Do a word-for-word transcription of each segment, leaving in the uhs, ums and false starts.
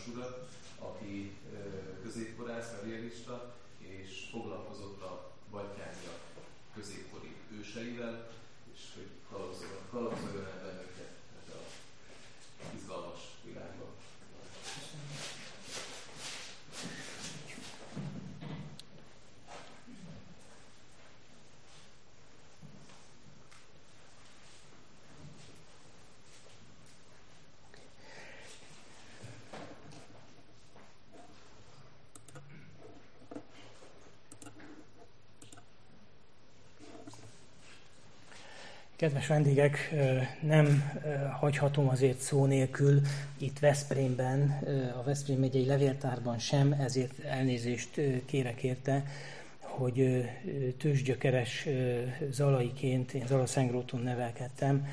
János urat, aki középkorász, karrierista, és foglalkozott a battyányak középkori őseivel, és hogy kalapszoljon el bennünket ebbe a izgalmas világba. Kedves vendégek, nem hagyhatom azért szó nélkül itt Veszprémben, a Veszprém megyei levéltárban sem, ezért elnézést kérek érte, hogy tőzsgyökeres zalaiként, én Zala-Szentgróton nevelkedtem,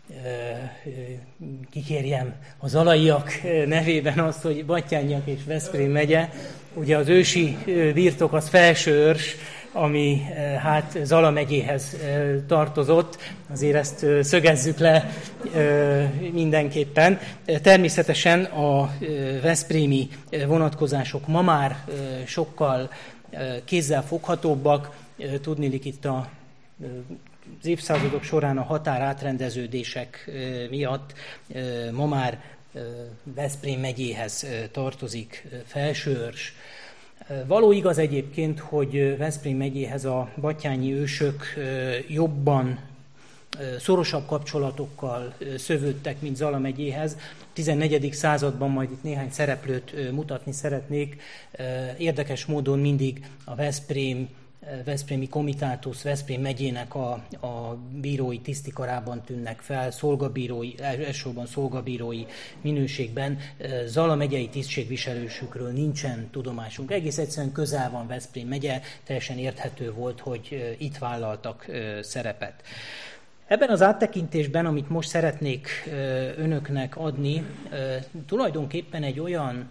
kikérjem a zalaiak nevében azt, hogy Battyányak és Veszprém megye. Ugye az ősi birtok az Felsőörs, ami hát Zala megyéhez tartozott, azért ezt szögezzük le mindenképpen. Természetesen a veszprémi vonatkozások ma már sokkal kézzelfoghatóbbak, tudniillik itt a az évszázadok során a határátrendeződések miatt ma már Veszprém megyéhez tartozik Felsőörs. Való igaz egyébként, hogy Veszprém megyéhez a battyányi ősök jobban, szorosabb kapcsolatokkal szövődtek, mint Zala megyéhez. A tizennegyedik században majd itt néhány szereplőt mutatni szeretnék. Érdekes módon mindig a Veszprém Veszprémi komitátus Veszprém megyének a, a bírói tisztikarában tűnnek fel, szolgabírói, elsősorban szolgabírói minőségben. Zala megyei tisztségviselősükről nincsen tudomásunk. Egész egyszerűen közel van Veszprém megye, teljesen érthető volt, hogy itt vállaltak szerepet. Ebben az áttekintésben, amit most szeretnék önöknek adni, tulajdonképpen egy olyan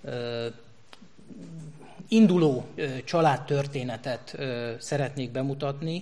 induló családtörténetet szeretnék bemutatni,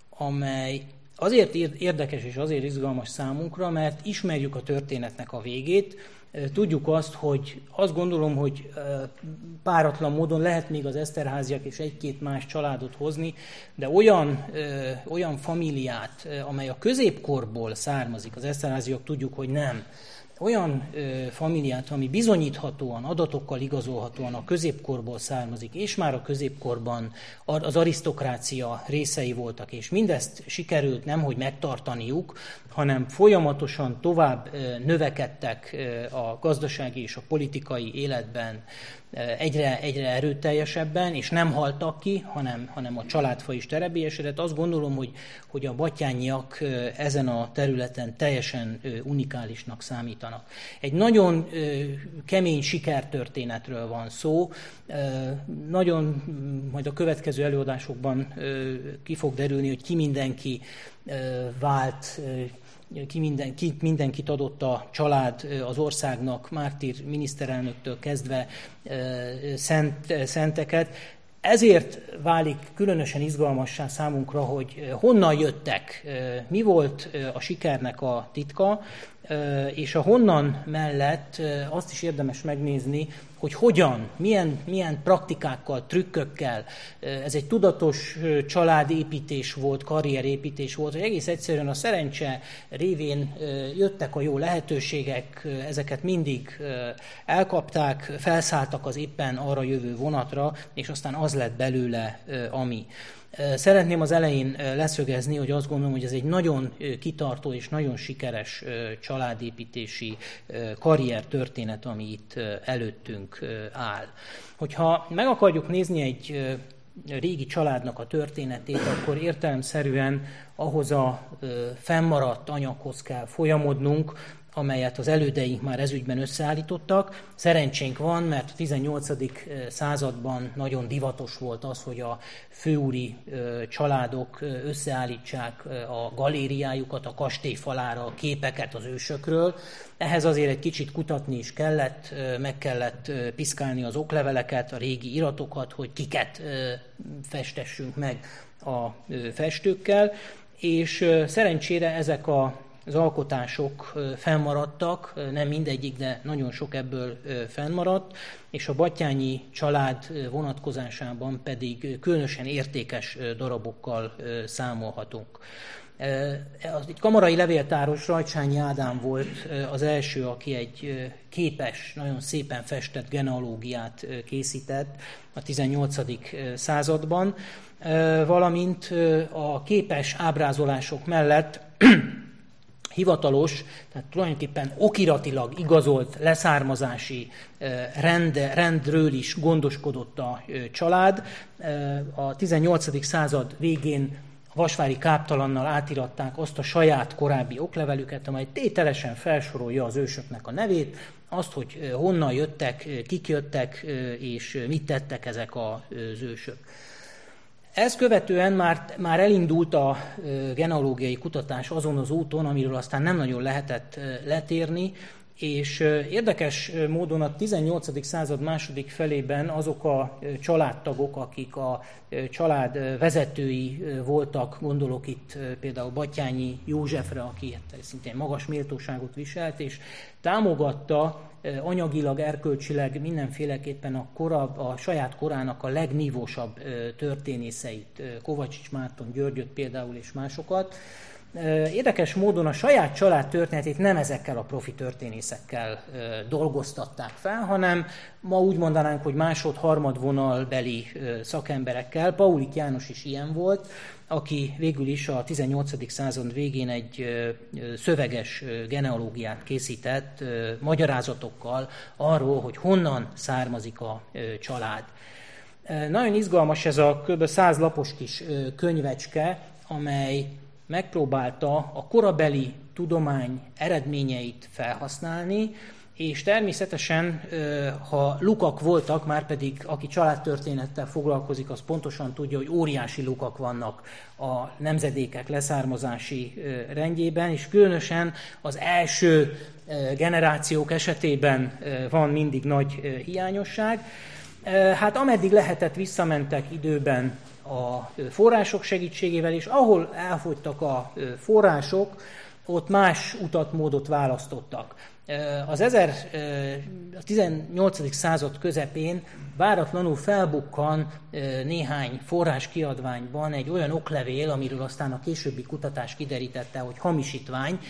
amely azért érdekes és azért izgalmas számunkra, mert ismerjük a történetnek a végét, tudjuk azt, hogy azt gondolom, hogy páratlan módon lehet még az Eszterházyak és egy-két más családot hozni, de olyan, olyan famíliát, amely a középkorból származik, az Eszterházyak tudjuk, hogy nem, olyan ö, familiát, ami bizonyíthatóan, adatokkal igazolhatóan a középkorból származik, és már a középkorban az arisztokrácia részei voltak, és mindezt sikerült nemhogy megtartaniuk, hanem folyamatosan tovább ö, növekedtek ö, a gazdasági és a politikai életben ö, egyre, egyre erőteljesebben, és nem haltak ki, hanem, hanem a családfa is terebélyesedett. Azt gondolom, hogy, hogy a battyányak ö, ezen a területen teljesen ö, unikálisnak számítanak. Egy nagyon ö, kemény sikertörténetről van szó, ö, nagyon majd a következő előadásokban ö, ki fog derülni, hogy ki mindenki ö, vált, ö, ki, minden, ki mindenkit adott a család az országnak, mártír miniszterelnöktől kezdve ö, szent, szenteket. Ezért válik különösen izgalmassá számunkra, hogy honnan jöttek, mi volt a sikernek a titka, és a honnan mellett azt is érdemes megnézni, hogy hogyan, milyen, milyen praktikákkal, trükkökkel, ez egy tudatos családépítés volt, karrierépítés volt, hogy egész egyszerűen a szerencse révén jöttek a jó lehetőségek, ezeket mindig elkapták, felszálltak az éppen arra jövő vonatra, és aztán az lett belőle, ami. Szeretném az elején leszögezni, hogy azt gondolom, hogy ez egy nagyon kitartó és nagyon sikeres családépítési karriertörténet, ami itt előttünk áll. Hogyha meg akarjuk nézni egy régi családnak a történetét, akkor értelemszerűen ahhoz a fennmaradt anyaghoz kell folyamodnunk, amelyet az elődeink már ezügyben összeállítottak. Szerencsénk van, mert a tizennyolcadik században nagyon divatos volt az, hogy a főúri családok összeállítsák a galériájukat, a kastélyfalára a képeket az ősökről. Ehhez azért egy kicsit kutatni is kellett, meg kellett piszkálni az okleveleket, a régi iratokat, hogy kiket festessünk meg a festőkkel, és szerencsére ezek a az alkotások fennmaradtak, nem mindegyik, de nagyon sok ebből fennmaradt, és a Batthyány család vonatkozásában pedig különösen értékes darabokkal számolhatunk. Egy kamarai levéltáros, Rajcsányi Ádám volt az első, aki egy képes, nagyon szépen festett genealógiát készített a tizennyolcadik században, valamint a képes ábrázolások mellett hivatalos, tehát tulajdonképpen okiratilag igazolt leszármazási rend, rendről is gondoskodott a család. A tizennyolcadik század végén a vasvári káptalannal átiratták azt a saját korábbi oklevelüket, amely tételesen felsorolja az ősöknek a nevét, azt, hogy honnan jöttek, kik jöttek, és mit tettek ezek az ősök. Ezt követően már, már elindult a genealógiai kutatás azon az úton, amiről aztán nem nagyon lehetett letérni, és érdekes módon a tizennyolcadik század második felében azok a családtagok, akik a család vezetői voltak, gondolok itt például Batthyány Józsefre, aki szintén magas méltóságot viselt, és támogatta anyagilag, erkölcsileg mindenféleképpen a, korab, a saját korának a legnívósabb történészeit, Kovacsics Márton Györgyöt például és másokat. Érdekes módon a saját család történetét nem ezekkel a profi történészekkel dolgoztatták fel, hanem ma úgy mondanánk, hogy másod-harmad vonalbeli szakemberekkel. Paulik János is ilyen volt, aki végül is a tizennyolcadik század végén egy szöveges genealógiát készített magyarázatokkal arról, hogy honnan származik a család. Nagyon izgalmas ez a kb. száz lapos kis könyvecske, amely megpróbálta a korabeli tudomány eredményeit felhasználni, és természetesen, ha lukak voltak, már pedig aki családtörténettel foglalkozik, az pontosan tudja, hogy óriási lukak vannak a nemzedékek leszármazási rendjében, és különösen az első generációk esetében van mindig nagy hiányosság. Hát ameddig lehetett, visszamentek időben a források segítségével, és ahol elfogytak a források, ott más utat, módot választottak. Az ezer, a tizennyolcadik század közepén váratlanul felbukkan néhány forráskiadványban egy olyan oklevél, amiről aztán a későbbi kutatás kiderítette, hogy hamisítvány,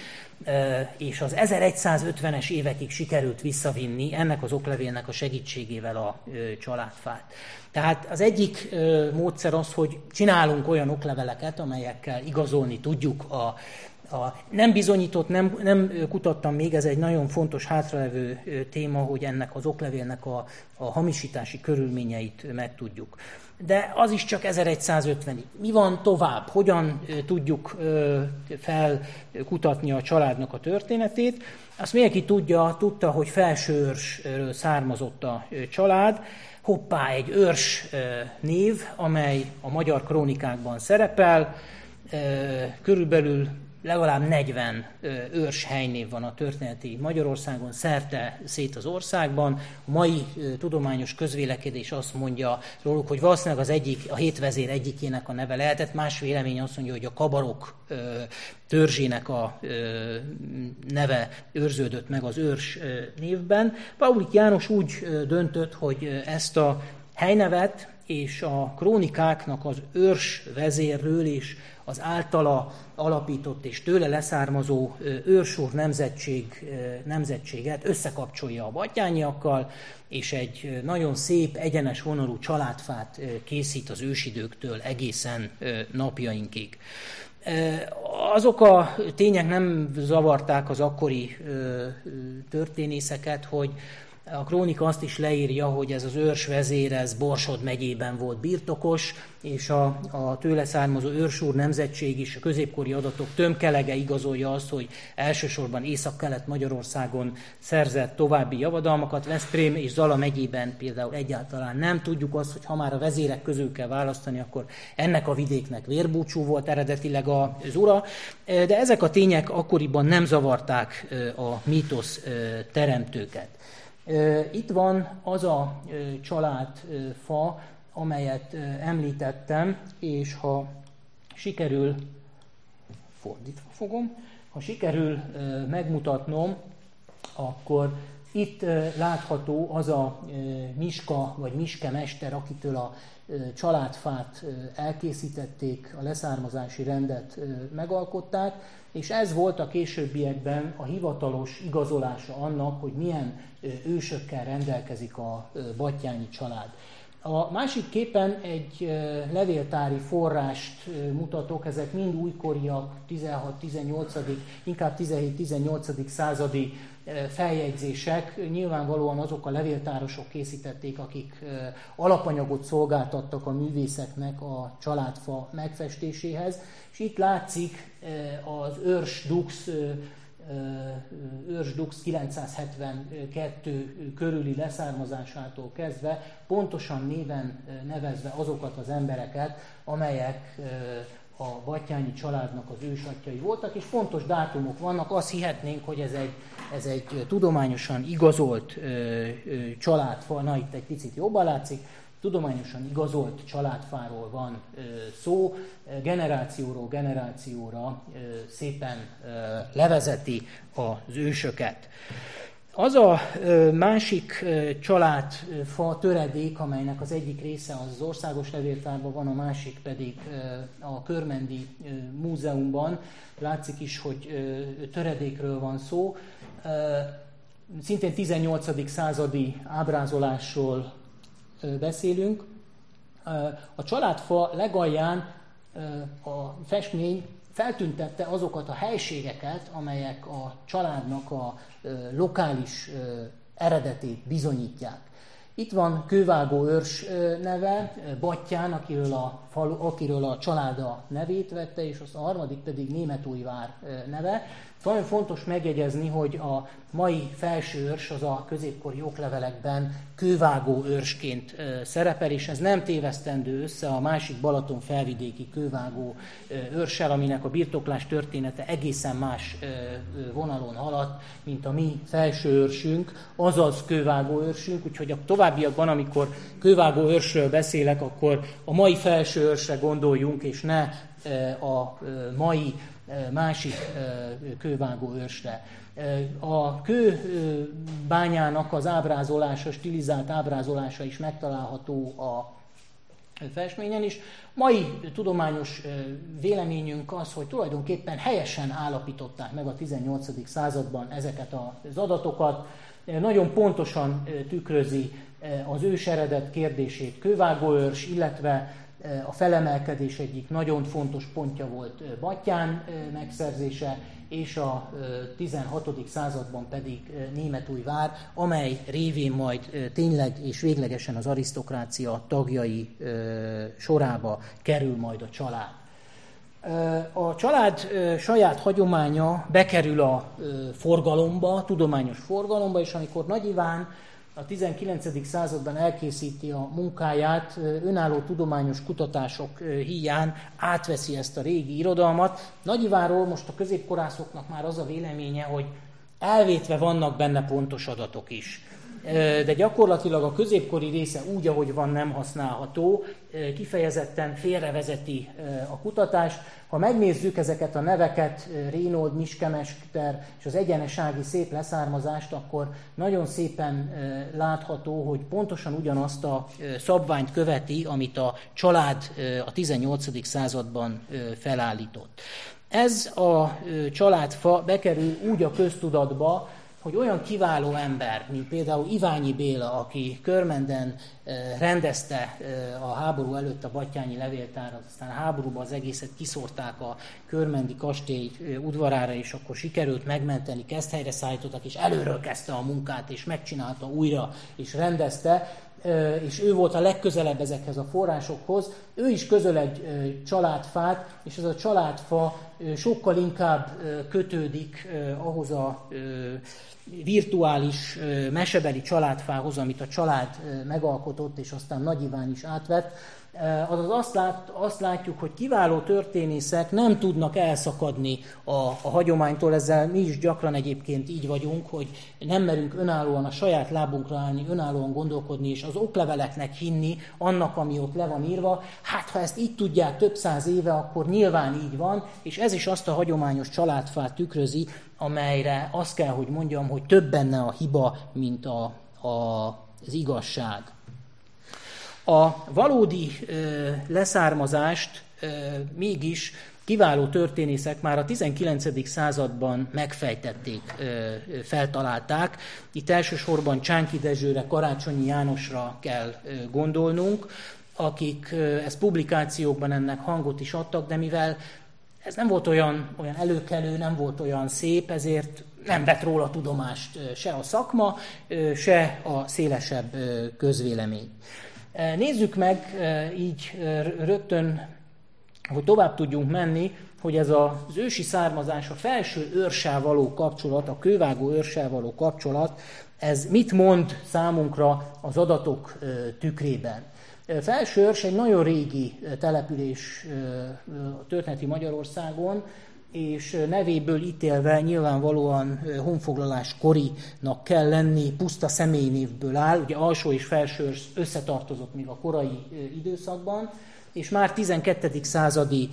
és az ezeregyszázötvenes évekig sikerült visszavinni ennek az oklevélnek a segítségével a családfát. Tehát az egyik módszer az, hogy csinálunk olyan okleveleket, amelyekkel igazolni tudjuk a A nem bizonyított, nem, nem kutattam még, ez egy nagyon fontos hátralevő téma, hogy ennek az oklevélnek a, a hamisítási körülményeit megtudjuk. De az is csak ezeregyszázötvenig. Mi van tovább? Hogyan tudjuk felkutatni a családnak a történetét? Azt mindenki tudja, tudta, hogy Felsőörsről származott a család. Hoppá, egy őrs név, amely a magyar krónikákban szerepel, körülbelül legalább negyven őrs helynév van a történeti Magyarországon, szerte szét az országban. A mai tudományos közvélekedés azt mondja róluk, hogy valószínűleg az egyik, a hét vezér egyikének a neve lehetett, más vélemény azt mondja, hogy a kabarok törzsének a neve őrződött meg az őrs névben. Paulik János úgy döntött, hogy ezt a helynevet és a krónikáknak az őrs vezérről és az általa alapított és tőle leszármazó őrsúr nemzetség, nemzetséget összekapcsolja a battyányiakkal, és egy nagyon szép, egyenes vonalú családfát készít az ősidőktől egészen napjainkig. Azok a tények nem zavarták az akkori történészeket, hogy a krónika azt is leírja, hogy ez az őrs vezér, ez Borsod megyében volt birtokos, és a, a tőle származó őrsúr nemzetség is, a középkori adatok tömkelege igazolja azt, hogy elsősorban Észak-Kelet Magyarországon szerzett további javadalmakat. Veszprém és Zala megyében például egyáltalán nem tudjuk azt, hogy ha már a vezérek közül kell választani, akkor ennek a vidéknek Vérbúcsú volt eredetileg az ura, de ezek a tények akkoriban nem zavarták a mítosz teremtőket. Itt van az a családfa, amelyet említettem, és ha sikerül, fordítva fogom, ha ha sikerül megmutatnom, akkor itt látható az a Miska vagy Miske mester, akitől a családfát elkészítették, a leszármazási rendet megalkották, és ez volt a későbbiekben a hivatalos igazolása annak, hogy milyen ősökkel rendelkezik a Batthyány család. A másik képen egy levéltári forrást mutatok, ezek mind újkoriak, tizenhat-tizennyolcadik, inkább tizenhét-tizennyolcadik századi feljegyzések. Nyilvánvalóan azok a levéltárosok készítették, akik alapanyagot szolgáltattak a művészeknek a családfa megfestéséhez. És itt látszik az Örs Dux, Örs Dux kilencszázhetvenkettő körüli leszármazásától kezdve pontosan néven nevezve azokat az embereket, amelyek a Batthyány családnak az ősatjai voltak, és pontos dátumok vannak, azt hihetnénk, hogy ez egy, ez egy tudományosan igazolt ö, ö, családfa, na itt egy picit jobban látszik, tudományosan igazolt családfáról van ö, szó, generációról generációra ö, szépen ö, levezeti az ősöket. Az a másik családfa töredék, amelynek az egyik része az országos levéltárban van, a másik pedig a Körmendi Múzeumban. Látszik is, hogy töredékről van szó. Szintén tizennyolcadik századi ábrázolásról beszélünk. A családfa legalján a festmény feltüntette azokat a helységeket, amelyek a családnak a lokális eredetét bizonyítják. Itt van Kővágó Örs neve, Batthyán, akiről a, falu, akiről a család a nevét vette, és az a harmadik pedig Németújvár neve. Nagyon fontos megjegyezni, hogy a mai felső őrs az a középkori oklevelekben Kővágó őrsként szerepel, és ez nem tévesztendő össze a másik Balaton felvidéki Kővágó őrssel, aminek a birtoklás története egészen más vonalon haladt, mint a mi felső őrsünk, azaz Kővágó őrsünk, úgyhogy a továbbiakban, amikor Kővágó őrsről beszélek, akkor a mai felső őrsre gondoljunk, és ne a mai másik kővágó őrsre. A kőbányának az ábrázolása, stilizált ábrázolása is megtalálható a festményen is. Mai tudományos véleményünk az, hogy tulajdonképpen helyesen állapították meg a tizennyolcadik században ezeket az adatokat. Nagyon pontosan tükrözi az őseredet kérdését Kővágó őrs, illetve a felemelkedés egyik nagyon fontos pontja volt Batthyán megszerzése, és a tizenhatodik században pedig Németújvár, amely révén majd tényleg és véglegesen az arisztokrácia tagjai sorába kerül majd a család. A család saját hagyománya bekerül a forgalomba, a tudományos forgalomba, és amikor Nagy Iván a tizenkilencedik században elkészíti a munkáját, önálló tudományos kutatások híján átveszi ezt a régi irodalmat. Nagy Ivánról most a középkorászoknak már az a véleménye, hogy elvétve vannak benne pontos adatok is. De gyakorlatilag a középkori része úgy, ahogy van, nem használható, kifejezetten félrevezeti a kutatást. Ha megnézzük ezeket a neveket, Rénold, Miskemester és az egyenesági szép leszármazást, akkor nagyon szépen látható, hogy pontosan ugyanazt a szabványt követi, amit a család a tizennyolcadik században felállított. Ez a családfa bekerül úgy a köztudatba, hogy olyan kiváló ember, mint például Iványi Béla, aki Körmenden rendezte a háború előtt a Batthyányi levéltárat, aztán a háborúban az egészet kiszórták a körmendi kastély udvarára, és akkor sikerült megmenteni, kezdhelyre szállítottak, és előről kezdte a munkát, és megcsinálta újra, és rendezte, és ő volt a legközelebb ezekhez a forrásokhoz. Ő is közöl egy családfát, és ez a családfa sokkal inkább kötődik ahhoz a virtuális mesebeli családfához, amit a család megalkotott, és aztán Nagy Iván is átvett. azaz azt, lát, azt látjuk, hogy kiváló történészek nem tudnak elszakadni a, a hagyománytól, ezzel mi is gyakran egyébként így vagyunk, hogy nem merünk önállóan a saját lábunkra állni, önállóan gondolkodni, és az okleveleknek hinni annak, ami ott le van írva. Hát, ha ezt így tudják több száz éve, akkor nyilván így van, és ez is azt a hagyományos családfát tükrözi, amelyre azt kell, hogy mondjam, hogy több benne a hiba, mint a, a, az igazság. A valódi ö, leszármazást ö, mégis kiváló történészek már a tizenkilencedik században megfejtették, ö, feltalálták. Itt elsősorban Csánki Dezsőre, Karácsonyi Jánosra kell ö, gondolnunk, akik ö, ezt publikációkban ennek hangot is adtak, de mivel ez nem volt olyan, olyan előkelő, nem volt olyan szép, ezért nem vett róla tudomást se a szakma, se a szélesebb közvélemény. Nézzük meg így rögtön, hogy tovább tudjunk menni, hogy ez az ősi származás, a felső őrssel való kapcsolat, a kővágó őrssel való kapcsolat, ez mit mond számunkra az adatok tükrében. Felső Őrs egy nagyon régi település a történeti Magyarországon, és nevéből ítélve nyilvánvalóan honfoglalás korinak kell lenni, puszta személynévből áll, ugye Alsó és Felső Őrs összetartozott még a korai időszakban, és már tizenkettedik századi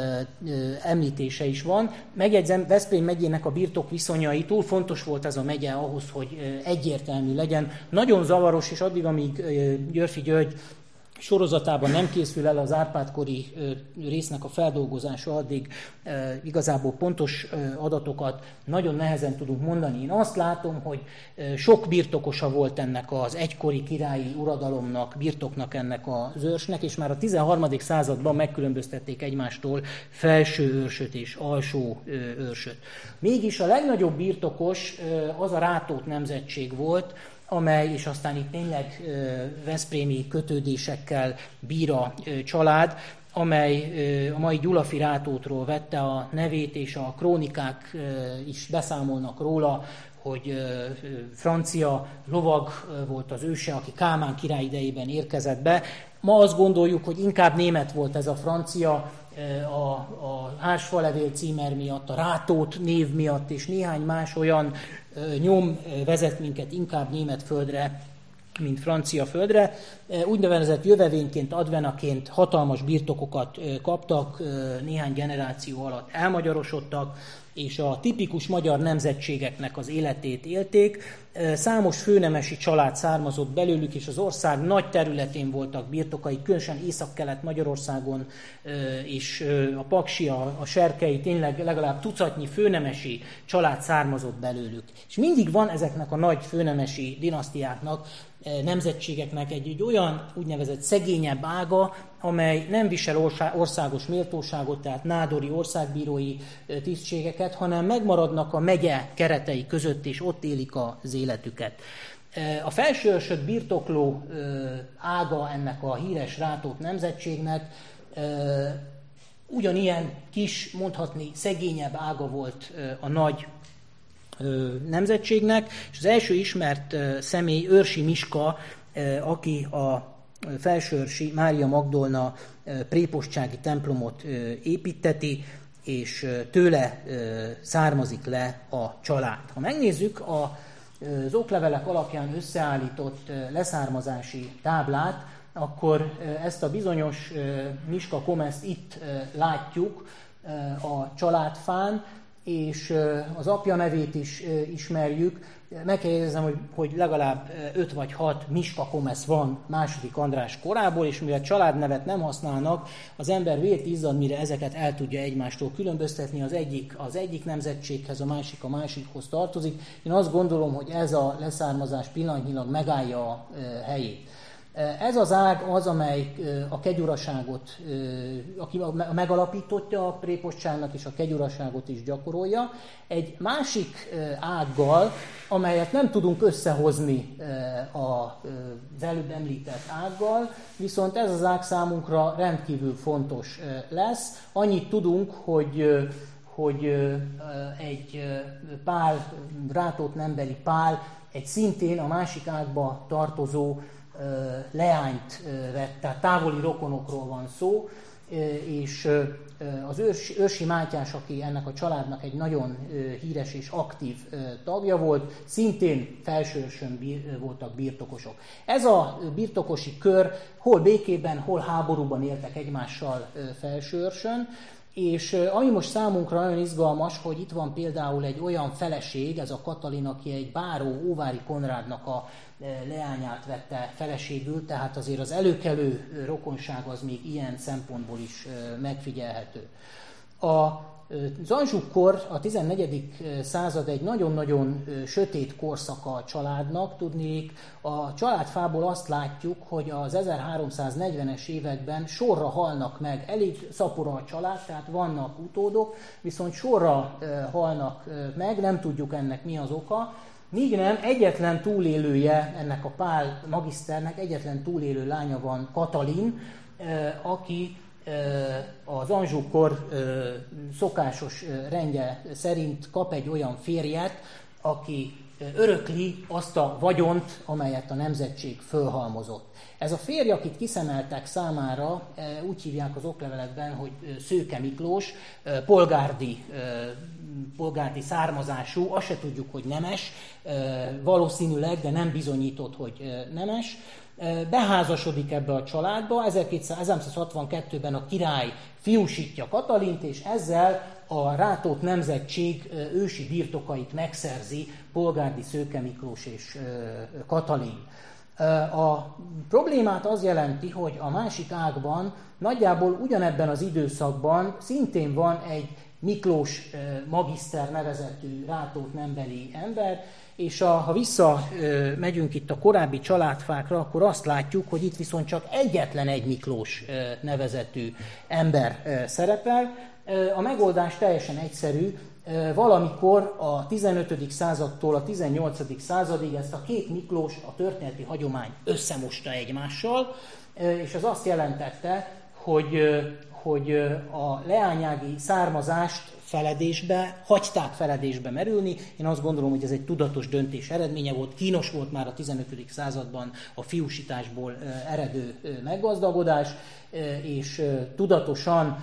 említése is van. Megjegyzem, Veszprém megyének a birtok viszonyai, túl fontos volt ez a megye ahhoz, hogy egyértelmű legyen. Nagyon zavaros, és addig, amíg Györffy György sorozatában nem készül el az Árpád-kori résznek a feldolgozása, addig igazából pontos adatokat nagyon nehezen tudunk mondani. Én azt látom, hogy sok birtokosa volt ennek az egykori királyi uradalomnak, birtoknak ennek az őrsnek, és már a tizenharmadik században megkülönböztették egymástól felső őrsöt és alsó őrsöt. Mégis a legnagyobb birtokos az a Rátót nemzetség volt, amely, és aztán itt tényleg veszprémi kötődésekkel bír a család, amely a mai Gyulafi Rátótról vette a nevét, és a krónikák is beszámolnak róla, hogy francia lovag volt az őse, aki Kálmán király idejében érkezett be. Ma azt gondoljuk, hogy inkább német volt ez a francia, a, a Hársfalevél címer miatt, a Rátót név miatt, és néhány más olyan nyom vezet minket inkább német földre, mint francia földre. Úgynevezett jövevényként, advenaként hatalmas birtokokat kaptak, néhány generáció alatt elmagyarosodtak, és a tipikus magyar nemzetségeknek az életét élték. Számos főnemesi család származott belőlük, és az ország nagy területén voltak birtokai, különösen Észak-Kelet Magyarországon, és a Paksi, a Serkei, tényleg legalább tucatnyi főnemesi család származott belőlük. És mindig van ezeknek a nagy főnemesi dinasztiáknak, nemzetségeknek egy, egy olyan úgynevezett szegényebb ága, amely nem visel országos méltóságot, tehát nádori országbírói tisztségeket, hanem megmaradnak a megye keretei között, és ott élik az életüket. A felsőőrsöt birtokló ága ennek a híres Rátót nemzetségnek ugyanilyen kis, mondhatni szegényebb ága volt a nagy nemzetségnek, és az első ismert személy Őrsi Miska, aki a felsőőrsi Mária Magdolna prépostsági templomot építteti, és tőle származik le a család. Ha megnézzük az oklevelek alapján összeállított leszármazási táblát, akkor ezt a bizonyos Miska Komeszt itt látjuk a családfán, és az apja nevét is ismerjük. Meg kell jegyezzem, hogy, hogy legalább öt vagy hat Miska Komesz van második András korából, és mivel családnevet nem használnak, az ember vért izzad, mire ezeket el tudja egymástól különböztetni, az egyik az egyik nemzetséghez, a másik a másikhoz tartozik. Én azt gondolom, hogy ez a leszármazás pillanatnyilag megállja a helyét. Ez az ág az, amely a kegyuraságot, aki a megalapítottja a prépostságnak, és a kegyuraságot is gyakorolja. Egy másik ággal, amelyet nem tudunk összehozni az előbb említett ággal, viszont ez az ág számunkra rendkívül fontos lesz. Annyit tudunk, hogy, hogy egy Pál, Rátót nembeli Pál, egy szintén a másik ágba tartozó leányt vett, tehát távoli rokonokról van szó, és az őrsi, őrsi Mátyás, aki ennek a családnak egy nagyon híres és aktív tagja volt, szintén Felsőörsön bir, voltak birtokosok. Ez a birtokosi kör hol békében, hol háborúban éltek egymással Felsőörsön, és ami most számunkra nagyon izgalmas, hogy itt van például egy olyan feleség, ez a Katalin, aki egy báró Óvári Konrádnak a leányát vette feleségül, tehát azért az előkelő rokonság az még ilyen szempontból is megfigyelhető. Az Anjou-kor, a tizennegyedik század egy nagyon-nagyon sötét korszaka a családnak. Tudnék, a családfából azt látjuk, hogy az ezerháromszáznegyvenes években sorra halnak meg, elég szapora a család, tehát vannak utódok, viszont sorra halnak meg, nem tudjuk ennek mi az oka. Míg nem, egyetlen túlélője ennek a Pál magiszternek, egyetlen túlélő lánya van, Katalin, aki az Anjou-kor szokásos rendje szerint kap egy olyan férjet, aki örökli azt a vagyont, amelyet a nemzetség fölhalmozott. Ez a férj, akit kiszemeltek számára, úgy hívják az oklevelekben, hogy Szőke Miklós, polgárdi, polgárdi származású, azt se tudjuk, hogy nemes, valószínűleg, de nem bizonyított, hogy nemes. Beházasodik ebbe a családba, ezerkétszázhatvankettőben a király fiúsítja Katalint, és ezzel a Rátót nemzetség ősi birtokait megszerzi Polgárdi, Szőke Miklós és Katalin. A problémát az jelenti, hogy a másik ágban nagyjából ugyanebben az időszakban szintén van egy Miklós magiszter nevezetű Rátót nembeli ember, és a, ha visszamegyünk itt a korábbi családfákra, akkor azt látjuk, hogy itt viszont csak egyetlen egy Miklós nevezetű ember szerepel. A megoldás teljesen egyszerű. Valamikor a tizenötödik századtól a tizennyolcadik századig ezt a két Miklós, a történeti hagyomány összemosta egymással, és ez azt jelentette, hogy, hogy a leányági származást feledésbe, hagyták feledésbe merülni. Én azt gondolom, hogy ez egy tudatos döntés eredménye volt. Kínos volt már a tizenötödik században a fiúsításból eredő meggazdagodás, és tudatosan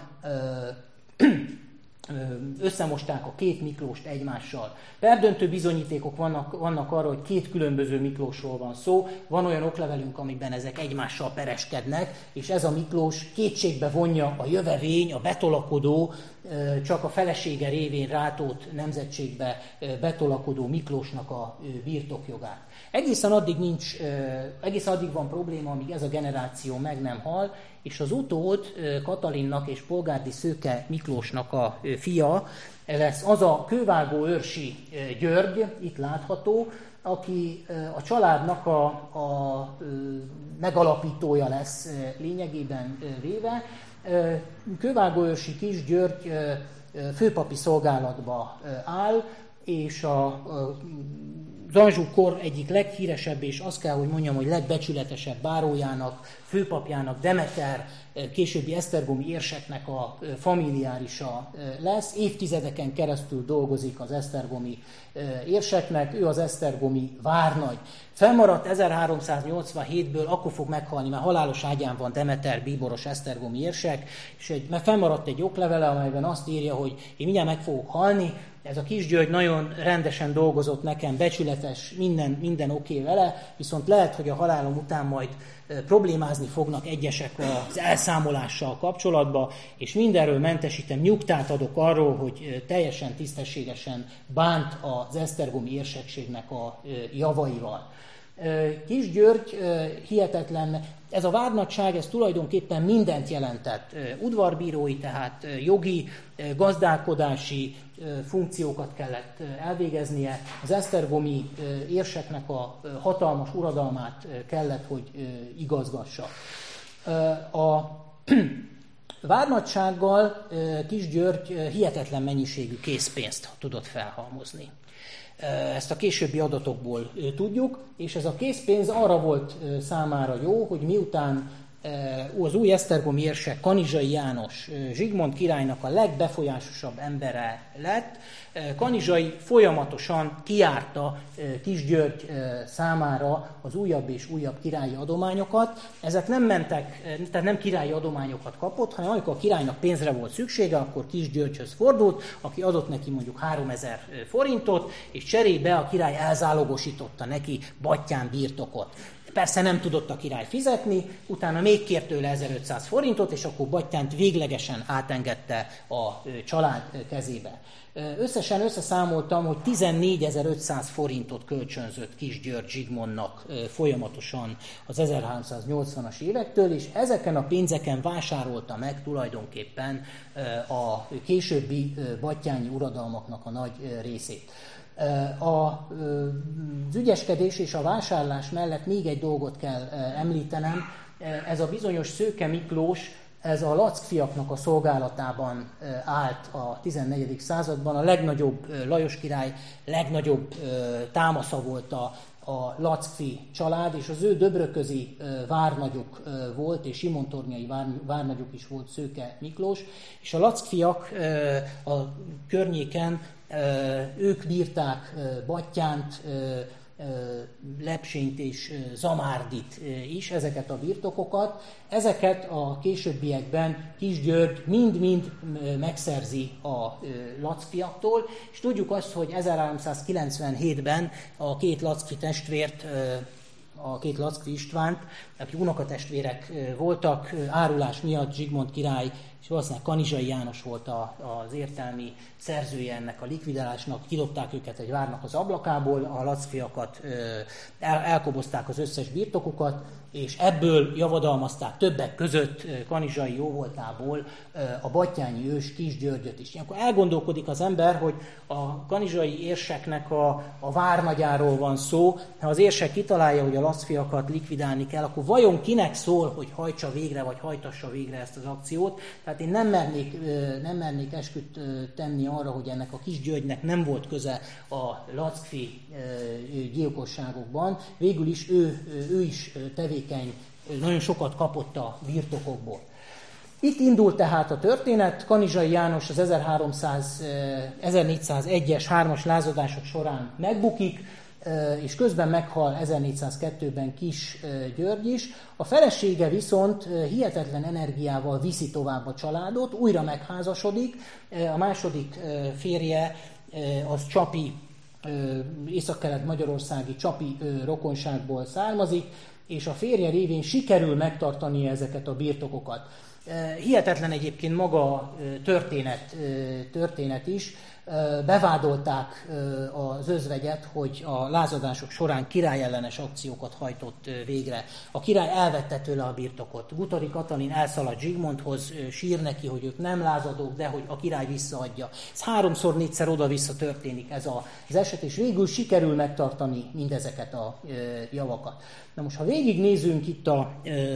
összemosták a két Miklóst egymással. Perdöntő bizonyítékok vannak, vannak arra, hogy két különböző Miklósról van szó. Van olyan oklevelünk, amiben ezek egymással pereskednek, és ez a Miklós kétségbe vonja a jövevény, a betolakodó, csak a felesége révén Rátót nemzetségbe betolakodó Miklósnak a birtokjogát. Egészen addig, nincs, egészen addig van probléma, amíg ez a generáció meg nem hal, és az utód Katalinnak és Polgárdi Szőke Miklósnak a fia lesz az a kővágó őrsi György, itt látható, aki a családnak a, a megalapítója lesz lényegében véve. Kővágóőrsi Kis György főpapi szolgálatba áll, és a, a az Anjou-kor egyik leghíresebb, és azt kell, hogy mondjam, hogy legbecsületesebb bárójának, főpapjának, Demeter, későbbi esztergomi érseknek a familiárisa lesz. Évtizedeken keresztül dolgozik az esztergomi érseknek, ő az esztergomi várnagy. Felmaradt ezerháromszáznyolcvanhétből, akkor fog meghalni, mert halálos ágyán van Demeter, bíboros esztergomi érsek, és egy, mert felmaradt egy oklevele, amelyben azt írja, hogy én mindjárt meg fogok halni. Ez a Kis György nagyon rendesen dolgozott nekem, becsületes, minden, minden oké vele, viszont lehet, hogy a halálom után majd problémázni fognak egyesek az elszámolással kapcsolatban, és mindenről mentesítem, nyugtát adok arról, hogy teljesen tisztességesen bánt az esztergomi érsekségnek a javaival. Kis György hihetetlen, ez a várnagyság, ez tulajdonképpen mindent jelentett. Udvarbírói, tehát jogi, gazdálkodási funkciókat kellett elvégeznie. Az esztergomi érseknek a hatalmas uradalmát kellett, hogy igazgassa. A várnagysággal Kis György hihetetlen mennyiségű készpénzt tudott felhalmozni. Ezt a későbbi adatokból tudjuk, és ez a készpénz arra volt számára jó, hogy miután az új esztergomi érsek Kanizsai János Zsigmond királynak a legbefolyásosabb embere lett. Kanizsai folyamatosan kijárta Kis György számára az újabb és újabb királyi adományokat. Ezek nem mentek, tehát nem királyi adományokat kapott, hanem amikor a királynak pénzre volt szüksége, akkor Kis Györgyhöz fordult, aki adott neki mondjuk háromezer forintot, és cserébe a király elzálogosította neki Battyán birtokot. Persze nem tudott a király fizetni, utána még kért tőle ezerötszáz forintot, és akkor Battyánt véglegesen átengedte a család kezébe. Összesen összeszámoltam, hogy tizennégyezer-ötszáz forintot kölcsönzött Kis György Zsigmondnak folyamatosan az ezerháromszáznyolcvanas évektől, és ezeken a pénzeken vásárolta meg tulajdonképpen a későbbi battyányi uradalmaknak a nagy részét. Az ügyeskedés és a vásárlás mellett még egy dolgot kell említenem, ez a bizonyos Szőke Miklós, ez a Lackfiaknak a szolgálatában állt a tizennegyedik században, a legnagyobb Lajos király legnagyobb támasza volt a, a Lackfi család, és az ő döbröközi várnagyuk volt, és simontornyai vár, várnagyuk is volt Szőke Miklós, és a Lackfiak a környéken ők bírták Battyánt, Lepsényt és Zamárdit is, ezeket a birtokokat. Ezeket a későbbiekben Kis György mind-mind megszerzi a Lackfiaktól, és tudjuk azt, hogy ezerháromszázkilencvenhétben a két Lackfi testvért, a két Lackfi Istvánt, akik unokatestvérek voltak, árulás miatt Zsigmond király és valószínűleg Kanizsai János volt a, az értelmi szerzője ennek a likvidálásnak, kidobták őket egy várnak az ablakából, a Lackfiakat el, elkobozták az összes birtokukat, és ebből javadalmazták többek között Kanizsai jóvoltából a battyányi ős Kis Györgyöt is. Akkor elgondolkodik az ember, hogy a kanizsai érseknek a, a várnagyáról van szó, ha az érsek kitalálja, hogy a Lackfiakat likvidálni kell, akkor vajon kinek szól, hogy hajtsa végre, vagy hajtassa végre ezt az akciót? Tehát én nem mernék, nem mernék esküt tenni arra, hogy ennek a Kis Györgynek nem volt köze a Lackfi gyilkosságokban. Végül is ő, ő is tevékeny, nagyon sokat kapott a birtokokból. Itt indult tehát a történet, Kanizsai János az ezernégyszázegyes hármas lázadások során megbukik, és közben meghal ezernégyszázkettőben Kis György is. A felesége viszont hihetetlen energiával viszi tovább a családot, újra megházasodik. A második férje az csapi, északkelet-magyarországi csapi rokonságból származik, és a férje révén sikerül megtartani ezeket a birtokokat. Hihetetlen egyébként maga a történet, történet is. Bevádolták az özvegyet, hogy a lázadások során királyellenes akciókat hajtott végre. A király elvette tőle a birtokot. Guthari Katalin elszaladt Zsigmondhoz, sír neki, hogy ők nem lázadók, de hogy a király visszaadja. Ez háromszor, négyszer oda-vissza történik ez az eset, és végül sikerül megtartani mindezeket a javakat. Na most, ha végignézünk itt a,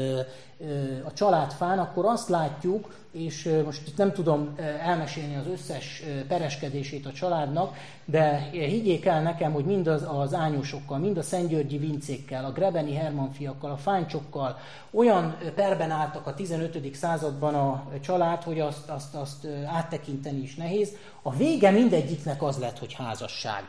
a családfán, akkor azt látjuk, és most itt nem tudom elmesélni az összes pereskedését a családnak, de higgyék el nekem, hogy mind az, az ányósokkal, mind a Szentgyörgyi Vincékkel, a Grebeni Herman fiakkal, a Fáncsokkal olyan perben álltak a tizenötödik században a család, hogy azt, azt, azt áttekinteni is nehéz. A vége mindegyiknek az lett, hogy házasság.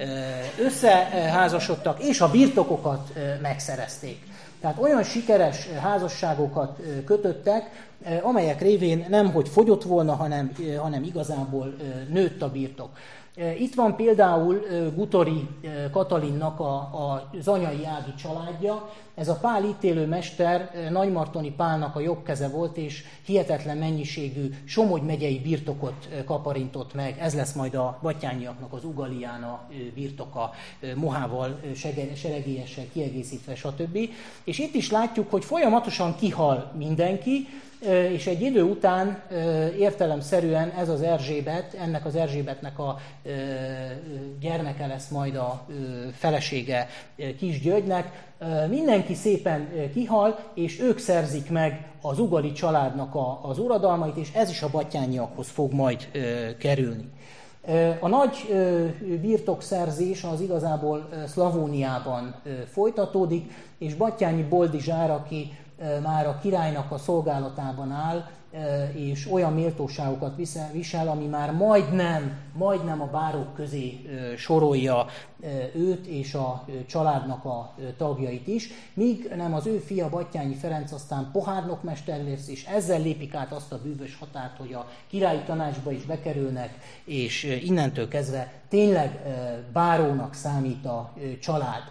Összeházasodtak, és a birtokokat megszerezték. Tehát olyan sikeres házasságokat kötöttek, amelyek révén nem hogy fogyott volna, hanem, hanem igazából nőtt a birtok. Itt van például Guthari Katalinnak a, a, az anyai ági családja. Ez a Pál ítélőmester Nagymartoni Pálnak a jobb keze volt, és hihetetlen mennyiségű Somogy megyei birtokot kaparintott meg. Ez lesz majd a battyányiaknak az Ugaliána birtoka, mohával, seregélyessel kiegészítve, stb. És itt is látjuk, hogy folyamatosan kihal mindenki, és egy idő után értelemszerűen ez az Erzsébet, ennek az Erzsébetnek a gyermeke lesz majd a felesége Kis Györgynek. Mindenki szépen kihal, és ők szerzik meg az Ugali családnak a, az uradalmait, és ez is a battyányiakhoz fog majd kerülni. A nagy birtokszerzés az igazából Szlavóniában folytatódik, és Battyányi Boldizsár, aki már a királynak a szolgálatában áll, és olyan méltóságokat visel, ami már majdnem, majdnem a bárók közé sorolja őt és a családnak a tagjait is, míg nem az ő fia Batthyány Ferenc aztán pohárnokmester lesz, és ezzel lépik át azt a bűvös határt, hogy a királyi tanácsba is bekerülnek, és innentől kezdve tényleg bárónak számít a család.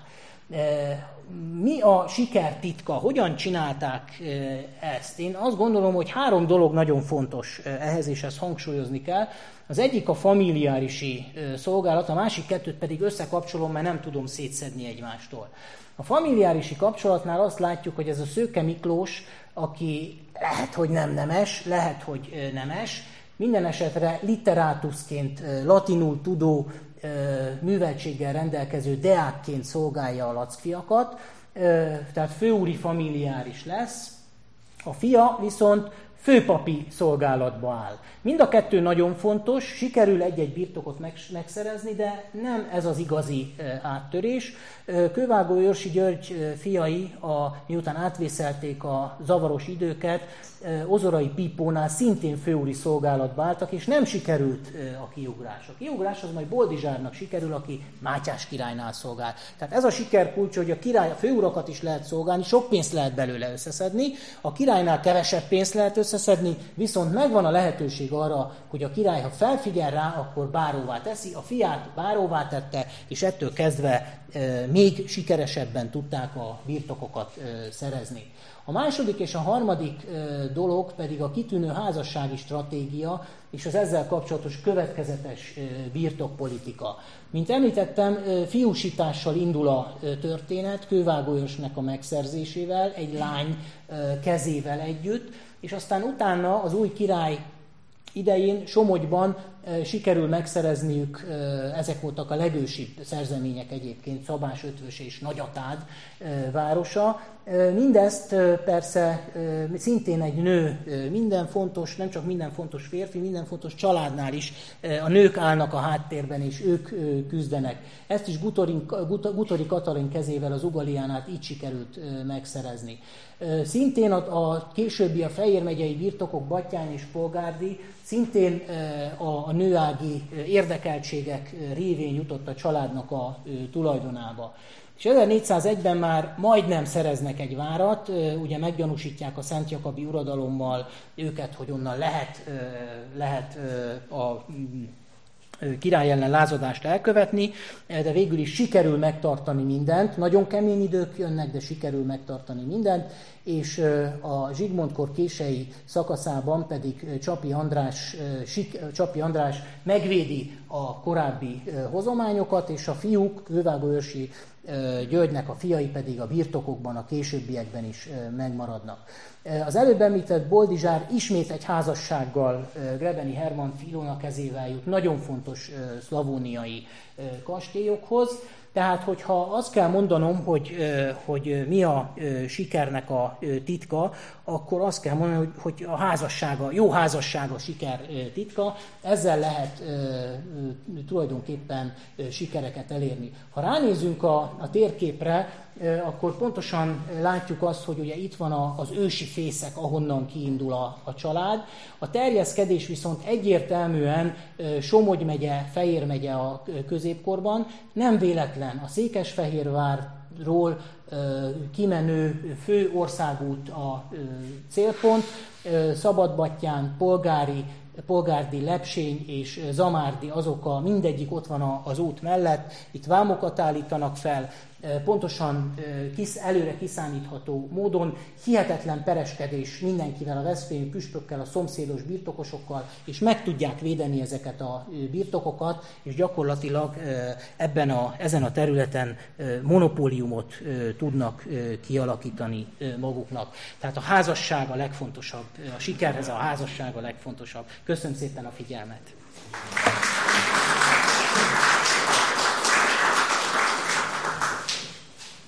Mi a siker titka? Hogyan csinálták ezt? Én azt gondolom, hogy három dolog nagyon fontos ehhez, és ezt hangsúlyozni kell. Az egyik a familiárisi szolgálat, a másik kettőt pedig összekapcsolom, mert nem tudom szétszedni egymástól. A familiárisi kapcsolatnál azt látjuk, hogy ez a Szőke Miklós, aki lehet, hogy nem nemes, lehet, hogy nemes, minden esetre literátusként, latinul tudó, műveltséggel rendelkező deákként szolgálja a lackfiakat, tehát főúri familiáris lesz, a fia viszont főpapi szolgálatba áll. Mind a kettő nagyon fontos, sikerül egy-egy birtokot megszerezni, de nem ez az igazi áttörés. Kővágó Őrsi György fiai, a, miután átvészelték a zavaros időket, Ozorai Pípónál szintén főúri szolgálatba álltak, és nem sikerült a kiugrás. A kiugrás az majd Boldizsárnak sikerül, aki Mátyás királynál szolgál. Tehát ez a siker kulcs, hogy a király, a főurakat is lehet szolgálni, sok pénzt lehet belőle összeszedni, a királynál kevesebb pénzt lehet összeszedni, viszont megvan a lehetőség arra, hogy a király, ha felfigyel rá, akkor báróvá teszi, a fiát báróvá tette, és ettől kezdve e, még sikeresebben tudták a birtokokat e, szerezni. A második és a harmadik e, dolog pedig a kitűnő házassági stratégia és az ezzel kapcsolatos következetes e, birtokpolitika. Mint említettem, e, fiúsítással indul a e, történet, Kővágó Őrsnek a megszerzésével, egy lány e, kezével együtt, és aztán utána az új király idején Somogyban e, sikerül megszerezniük, e, ezek voltak a legősibb szerzemények egyébként, Szabás, Ötvös és Nagyatád e, városa. E, mindezt e, persze e, szintén egy nő, e, minden fontos, nem csak minden fontos férfi, minden fontos családnál is e, a nők állnak a háttérben, és ők e, küzdenek. Ezt is Gutori, Gutori Katalin kezével az Ugaliánát így sikerült e, megszerezni. E, szintén a, a későbbi a Fejér megyei birtokok, Batthyány és Polgárdi, szintén a, a nőági érdekeltségek révén jutott a családnak a tulajdonába. És ezernégyszázegyben már majdnem szereznek egy várat, ugye meggyanúsítják a Szentjakabi uradalommal őket, hogy onnan lehet, lehet a király ellen lázadást elkövetni, de végül is sikerül megtartani mindent. Nagyon kemény idők jönnek, de sikerül megtartani mindent, és a Zsigmondkor kései szakaszában pedig Csapi András, Csapi András megvédi a korábbi hozományokat, és a fiúk, Kővágó Őrsi Györgynek a fiai pedig a birtokokban, a későbbiekben is megmaradnak. Az előbb említett Boldizsár ismét egy házassággal Grebeni Hermann Filona kezével jut nagyon fontos szlavóniai kastélyokhoz. Tehát, hogyha azt kell mondanom, hogy, hogy mi a sikernek a titka, akkor azt kell mondani, hogy, hogy a házassága, jó házassága a siker titka, ezzel lehet tulajdonképpen sikereket elérni. Ha ránézünk a, a térképre, akkor pontosan látjuk azt, hogy ugye itt van a, az ősi fészek, ahonnan kiindul a, a család. A terjeszkedés viszont egyértelműen Somogy megye, Fejér megye a középkorban, nem véletlen a Székesfehérvárról kimenő fő országút a célpont, Szabadbattyán, Polgári, Polgárdi, Lepsény és Zamárdi, azok a, mindegyik ott van az út mellett, itt vámokat állítanak fel, pontosan kis, előre kiszámítható módon, hihetetlen pereskedés mindenkivel, a veszprémi püspökkel, a szomszédos birtokosokkal, és meg tudják védeni ezeket a birtokokat, és gyakorlatilag ebben a, ezen a területen monopóliumot tudnak kialakítani maguknak. Tehát a házasság a legfontosabb, a sikerhez a házasság a legfontosabb. Köszönöm szépen a figyelmet!